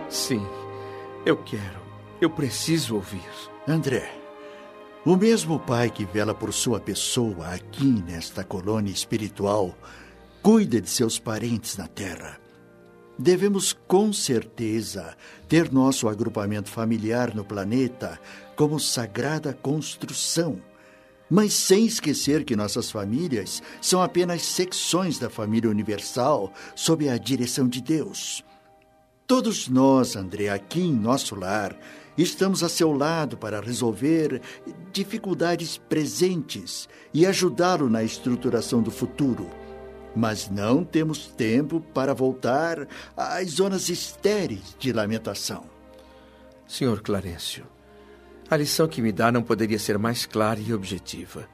Sim, eu quero. Eu preciso ouvir. André, o mesmo Pai que vela por sua pessoa aqui nesta colônia espiritual cuida de seus parentes na Terra. Devemos, com certeza, ter nosso agrupamento familiar no planeta como sagrada construção, mas sem esquecer que nossas famílias são apenas secções da família universal sob a direção de Deus. Todos nós, André, aqui em nosso lar, estamos a seu lado para resolver dificuldades presentes e ajudá-lo na estruturação do futuro. Mas não temos tempo para voltar às zonas estéreis de lamentação. Senhor Clarencio, a lição que me dá não poderia ser mais clara e objetiva.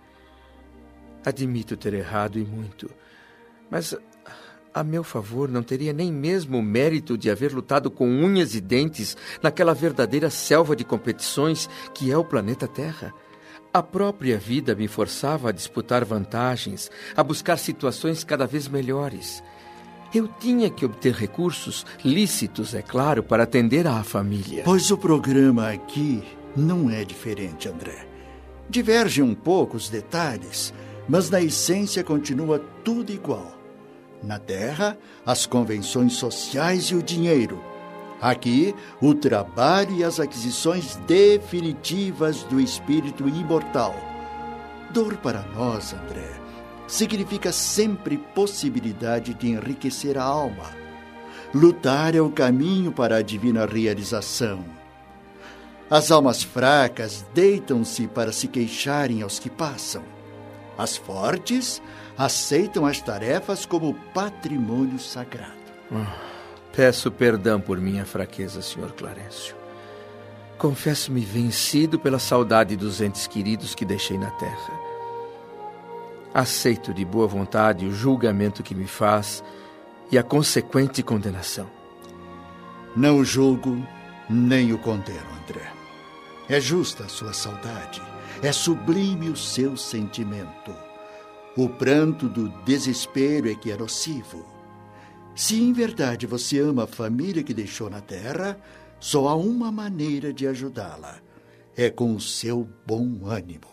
Admito ter errado e muito, mas a meu favor não teria nem mesmo o mérito de haver lutado com unhas e dentes naquela verdadeira selva de competições que é o planeta Terra. A própria vida me forçava a disputar vantagens, a buscar situações cada vez melhores. Eu tinha que obter recursos, lícitos, é claro, para atender à família. Pois o programa aqui não é diferente, André. Divergem um pouco os detalhes, mas na essência continua tudo igual. Na Terra, as convenções sociais e o dinheiro. Aqui, o trabalho e as aquisições definitivas do espírito imortal. Dor para nós, André, significa sempre possibilidade de enriquecer a alma. Lutar é o caminho para a divina realização. As almas fracas deitam-se para se queixarem aos que passam. As fortes aceitam as tarefas como patrimônio sagrado. Peço perdão por minha fraqueza, Sr. Clarencio. Confesso-me vencido pela saudade dos entes queridos que deixei na terra. Aceito de boa vontade o julgamento que me faz e a consequente condenação. Não o julgo, nem o condeno, André. É justa a sua saudade, é sublime o seu sentimento. O pranto do desespero é que é nocivo. Se em verdade você ama a família que deixou na terra, só há uma maneira de ajudá-la. É com o seu bom ânimo.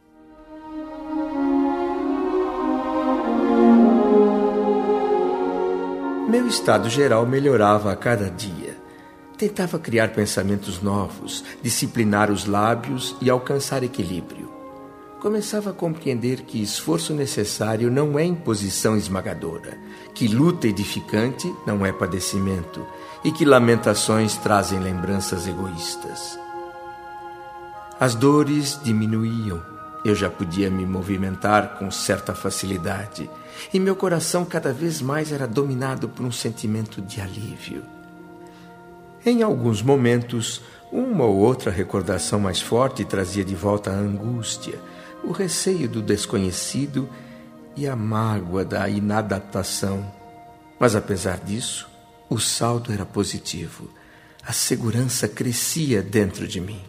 Meu estado geral melhorava a cada dia. Tentava criar pensamentos novos, disciplinar os lábios e alcançar equilíbrio. Começava a compreender que esforço necessário não é imposição esmagadora, que luta edificante não é padecimento e que lamentações trazem lembranças egoístas. As dores diminuíam, eu já podia me movimentar com certa facilidade e meu coração cada vez mais era dominado por um sentimento de alívio. Em alguns momentos, uma ou outra recordação mais forte trazia de volta a angústia, o receio do desconhecido e a mágoa da inadaptação. Mas, apesar disso, o saldo era positivo. A segurança crescia dentro de mim.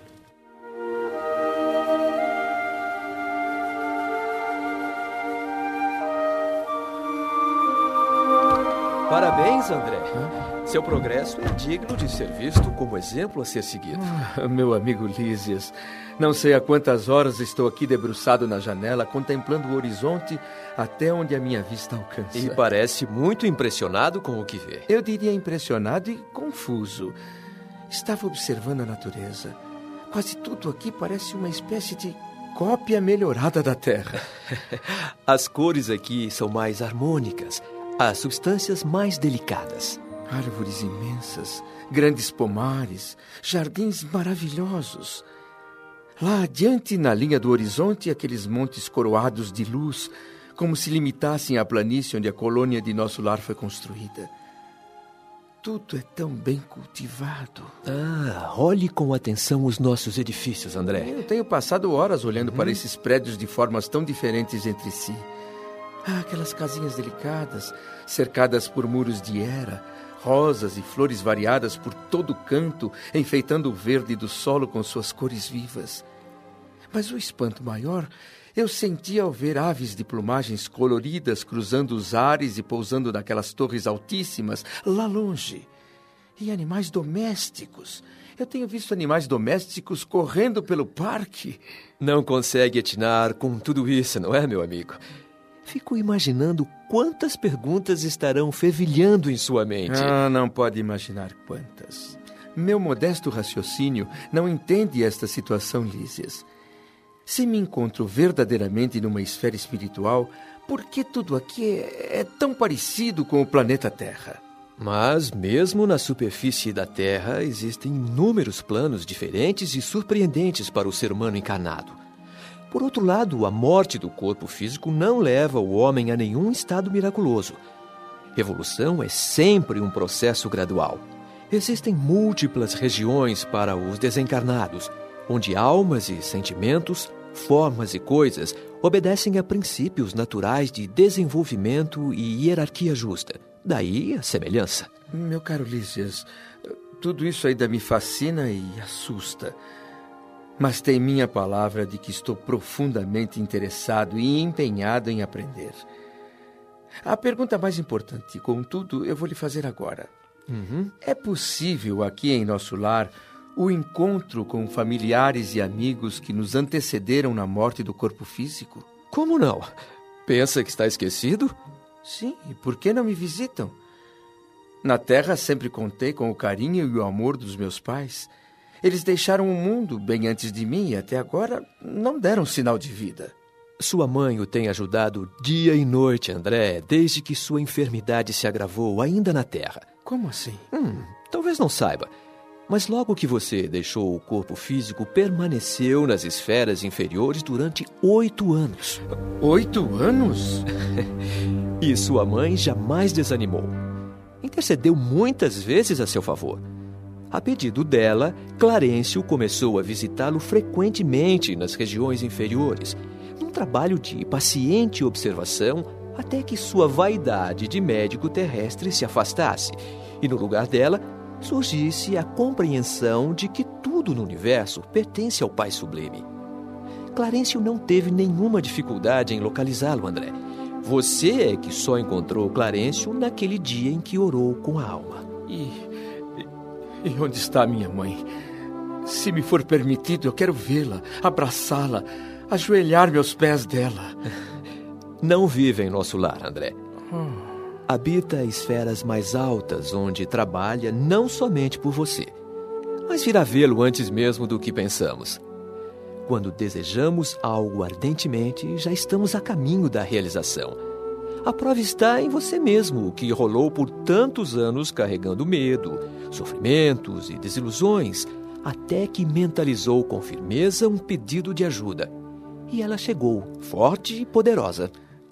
Parabéns, André. Seu progresso é digno de ser visto como exemplo a ser seguido. Meu amigo Lísias, não sei há quantas horas estou aqui debruçado na janela, contemplando o horizonte até onde a minha vista alcança. E parece muito impressionado com o que vê. Eu diria impressionado e confuso. Estava observando a natureza. Quase tudo aqui parece uma espécie de cópia melhorada da Terra. As cores aqui são mais harmônicas, as substâncias mais delicadas. Árvores imensas, grandes pomares, jardins maravilhosos. Lá adiante, na linha do horizonte, aqueles montes coroados de luz, como se limitassem à planície onde a colônia de nosso lar foi construída. Tudo é tão bem cultivado. Olhe com atenção os nossos edifícios, André. Eu tenho passado horas olhando para esses prédios de formas tão diferentes entre si. Aquelas casinhas delicadas, cercadas por muros de era, rosas e flores variadas por todo o canto, enfeitando o verde do solo com suas cores vivas. Mas o espanto maior eu senti ao ver aves de plumagens coloridas cruzando os ares e pousando naquelas torres altíssimas, lá longe. E animais domésticos. Eu tenho visto animais domésticos correndo pelo parque. Não consegue atinar com tudo isso, não é, meu amigo? Fico imaginando quantas perguntas estarão fervilhando em sua mente. Não pode imaginar quantas. Meu modesto raciocínio não entende esta situação, Lísias. Se me encontro verdadeiramente numa esfera espiritual, por que tudo aqui é tão parecido com o planeta Terra? Mas, mesmo na superfície da Terra, existem inúmeros planos diferentes e surpreendentes para o ser humano encarnado. Por outro lado, a morte do corpo físico não leva o homem a nenhum estado miraculoso. Evolução é sempre um processo gradual. Existem múltiplas regiões para os desencarnados, onde almas e sentimentos, formas e coisas obedecem a princípios naturais de desenvolvimento e hierarquia justa. Daí a semelhança. Meu caro Lísias, tudo isso ainda me fascina e assusta. Mas tem minha palavra de que estou profundamente interessado e empenhado em aprender. A pergunta mais importante, contudo, eu vou lhe fazer agora. É possível aqui em nosso lar o encontro com familiares e amigos que nos antecederam na morte do corpo físico? Como não? Pensa que está esquecido? Sim, e por que não me visitam? Na Terra sempre contei com o carinho e o amor dos meus pais. Eles deixaram o mundo bem antes de mim e até agora não deram sinal de vida. Sua mãe o tem ajudado dia e noite, André, desde que sua enfermidade se agravou ainda na Terra. Como assim? Talvez não saiba, mas logo que você deixou o corpo físico, permaneceu nas esferas inferiores durante 8 anos. 8 anos? E sua mãe jamais desanimou. Intercedeu muitas vezes a seu favor. A pedido dela, Clarencio começou a visitá-lo frequentemente nas regiões inferiores, num trabalho de paciente observação até que sua vaidade de médico terrestre se afastasse e, no lugar dela, surgisse a compreensão de que tudo no universo pertence ao Pai Sublime. Clarencio não teve nenhuma dificuldade em localizá-lo, André. Você é que só encontrou Clarencio naquele dia em que orou com a alma. E onde está minha mãe? Se me for permitido, eu quero vê-la, abraçá-la, ajoelhar-me aos pés dela. Não vive em nosso lar, André. Habita esferas mais altas, onde trabalha não somente por você, mas virá vê-lo antes mesmo do que pensamos. Quando desejamos algo ardentemente, já estamos a caminho da realização. A prova está em você mesmo, que rolou por tantos anos carregando medo, sofrimentos e desilusões, até que mentalizou com firmeza um pedido de ajuda. E ela chegou, forte e poderosa.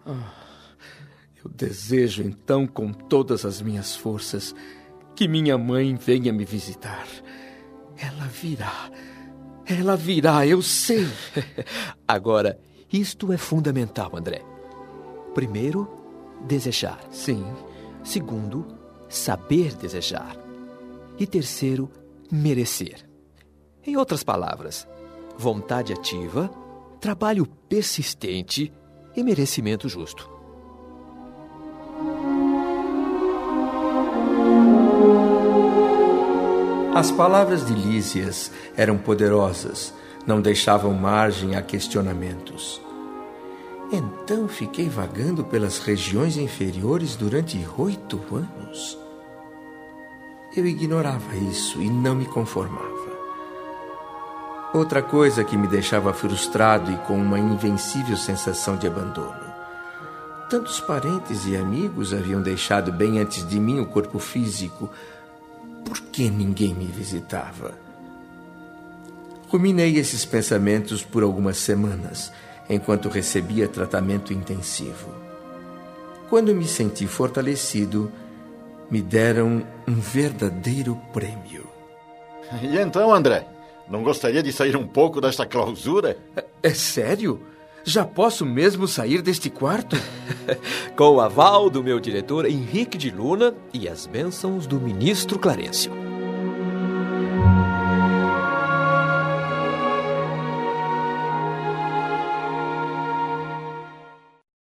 Eu desejo, então, com todas as minhas forças, que minha mãe venha me visitar. Ela virá, eu sei. Agora, isto é fundamental, André. Primeiro, desejar. Sim. Segundo, saber desejar. E terceiro, merecer. Em outras palavras, vontade ativa, trabalho persistente e merecimento justo. As palavras de Lísias eram poderosas, não deixavam margem a questionamentos. Então fiquei vagando pelas regiões inferiores durante 8 anos. Eu ignorava isso e não me conformava. Outra coisa que me deixava frustrado e com uma invencível sensação de abandono. Tantos parentes e amigos haviam deixado bem antes de mim o corpo físico. Por que ninguém me visitava? Ruminei esses pensamentos por algumas semanas, enquanto recebia tratamento intensivo. Quando me senti fortalecido, me deram um verdadeiro prêmio. E então, André, não gostaria de sair um pouco desta clausura? É sério? Já posso mesmo sair deste quarto? Com o aval do meu diretor Henrique de Luna e as bênçãos do ministro Clarencio.